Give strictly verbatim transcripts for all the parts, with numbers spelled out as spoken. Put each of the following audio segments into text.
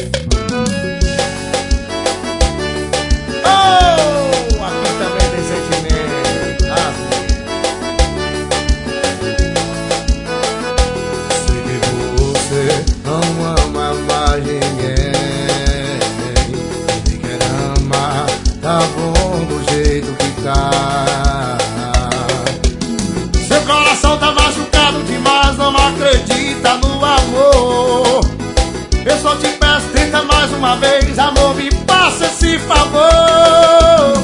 Oh, aqui também tem sentimento. Ah. Sei que você não ama mais ninguém. Quem quer amar, tá bom do jeito que tá. Seu coração tá machucado demais, não acredita no amor. Eu só te peço, tenta mais uma vez, amor, me faça esse favor.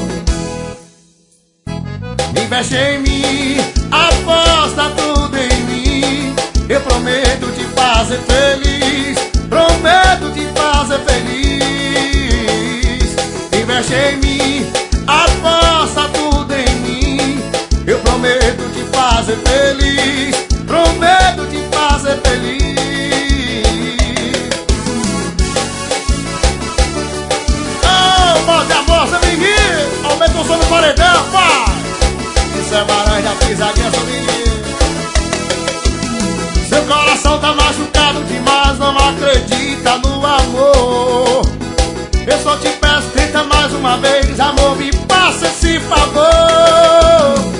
Investe em mim, aposta tudo em mim. Eu prometo te fazer feliz, prometo te fazer feliz. Investe em mim, aposta tudo em mim. Eu prometo te fazer feliz, prometo te fazer feliz. Oh, bota a moça, amiguinho, aumenta o som do paredão, pai. Isso é barulho da pisadinha, seu menino. Seu coração tá machucado demais, não acredita no amor. Eu só te peço, tenta mais uma vez, amor, me faça esse favor.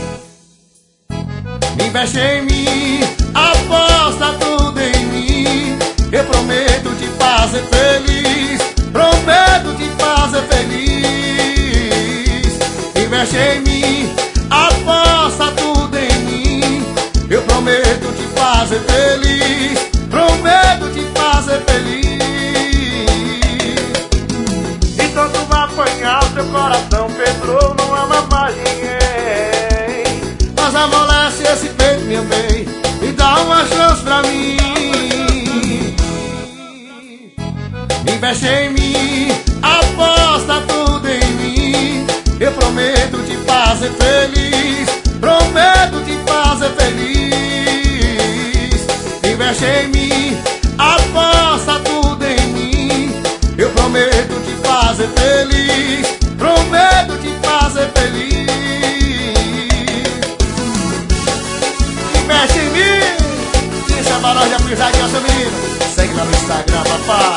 Investe em mim, aposta tudo em mim. Eu prometo te fazer feliz, prometo te fazer feliz. Investe em mim, aposta tudo em mim. Eu prometo te fazer feliz, prometo te fazer feliz. Então tu vai apanhar o teu coração, Pedro, não ama mais ninguém. Mas amolece esse peito, meu bem, e dá uma chance pra mim. Investe em mim, aposta tudo em mim. Eu prometo te fazer feliz, prometo te fazer feliz. Investe em mim, aposta tudo em mim. Eu prometo te fazer feliz, prometo te fazer feliz. Investe em mim. Isso é barulho da pisadinha, seu menino. Segue lá no Instagram, papai.